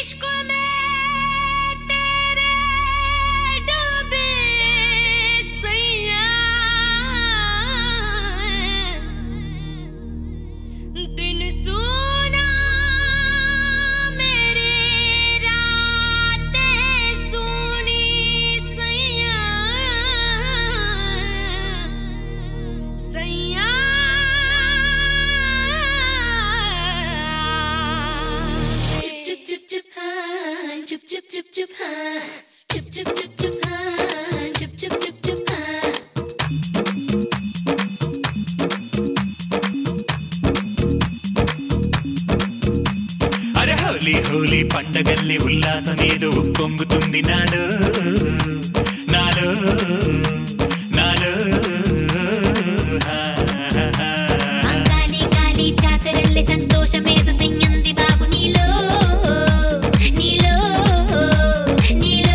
इश्क में तेरे डूबे सैया दिन सुना मेरी रातें सुनी सैया सैया चुप चुप चुप हाँ चुप चुप चुप चुप हाँ चुप चुप चुप चुप हाँ चुप चुप चुप चुप हाँ అరే హోలీ హోలీ పండగల్లి ఉల్లాసమేదో ఉప్పొంగుతుంది నాలో నాలో నాలో గాలి గాలి జాతరల్లే సంతోషమేదో సెయ్యంది బాబు నీలో నీలో నీలో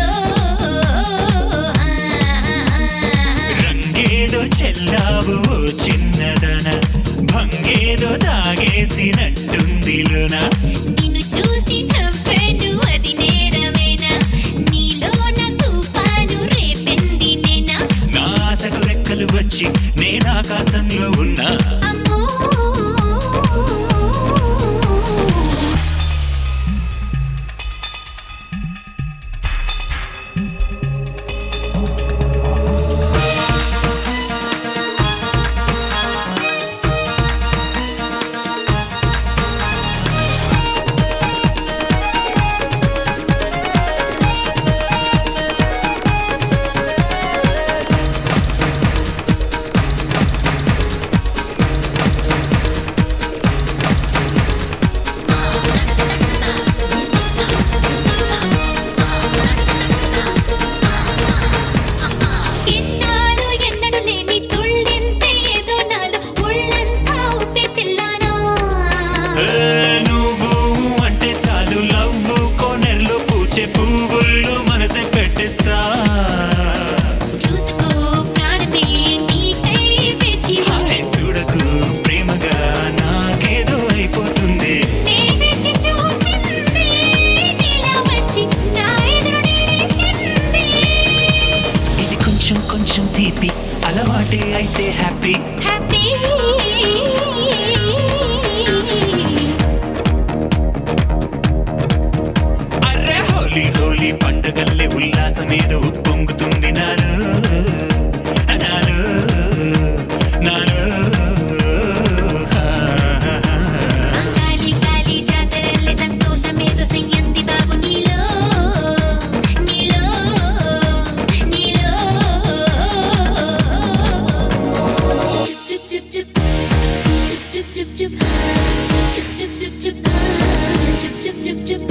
రంగేదో చెల్లావు ఓ చిన్నదన భంగేదో తాగేసినట్టుందిలోనా నిన్ను చూసి నవ్వాను అది నేరమేనా నీలోన తుఫాను రేపెంది నేనా నా ఆశకు రెక్కలు వచ్చి నేను ఆకాశంలో ఉన్నా అమ్మో ఎన్నాడు ఎన్నడు లేని తుళ్ళెంతే ఏదో నాలో ఒళ్ళంతా ఉప్పే తెల్లానా నువ్వు అంటే చాలు లవ్వు కోనెర్లో పూచే పువ్వుల్లో మనసే పెట్టేస్తా చూసుకో ప్రాణమే నీకై వేచి హాయ్ చూడకు ప్రేమగా నాకేదో అయిపోతుంది నే వేచి చూసింది నీలా వచ్చి నా ఎదురు నిలిచింది ఇది కొంచెం కొంచెం తీపి అలవాటే అయితే హ్యాపీ హ్యాపీ అరే హోలీ హోలీ పండగల్లే ఉల్లాసమేదో ఉప్పొంగుతుంది నాలో నాలో నాలో గాలి గాలి జాతరల్లే సంతోషమేదో సెయ్యంది బాబు నీలో నీలో నీలో చుప్ చుప్ చుప్ చుప్ చుప్ చుప్ చుప్ చుప్ చుప్ చుప్ చుప్ చుప్ చుప్ చుప్ చుప్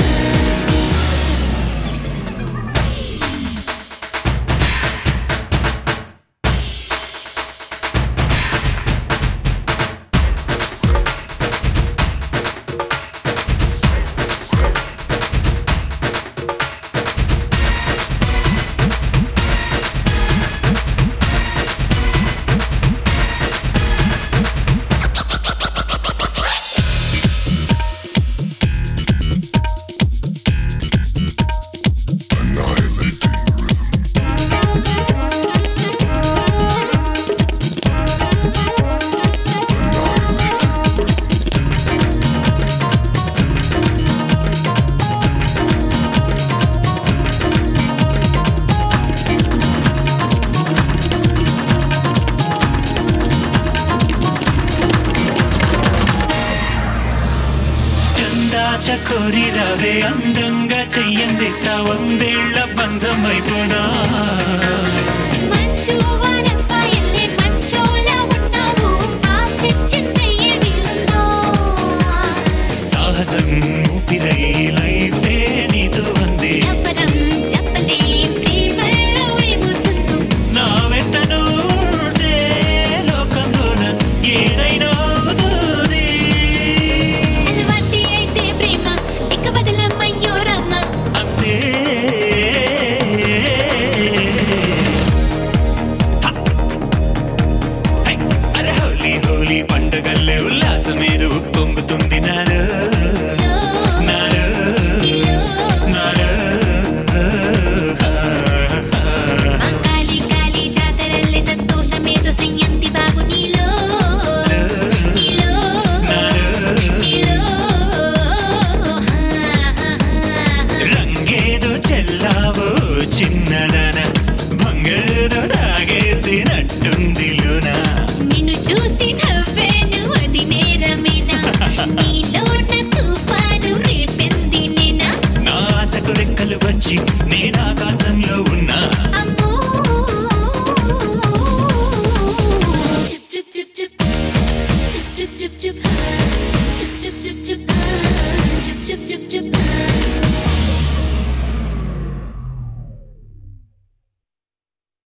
చకోరి రవే అందంగా చెయ్యందిస్తా వందేళ్ల బంధం అయిపోదా మంచు వానపాయల్లే మంచోలా ఉన్నావు ఆశించిందయ్యే వీళ్ళలో సాహసం ఊపిరై లైఫ్